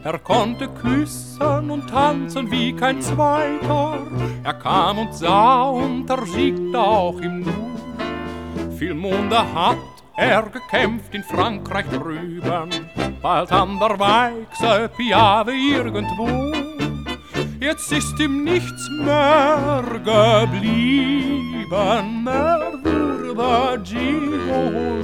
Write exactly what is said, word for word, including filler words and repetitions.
Er konnte küssen und tanzen wie kein Zweiter. Er kam und sah und er siegte auch im Nu. Viel Monde hat er gekämpft in Frankreich drüben, bald an der Weichsel Piave irgendwo. Jetzt ist ihm nichts mehr geblieben, er wurde Gigolo.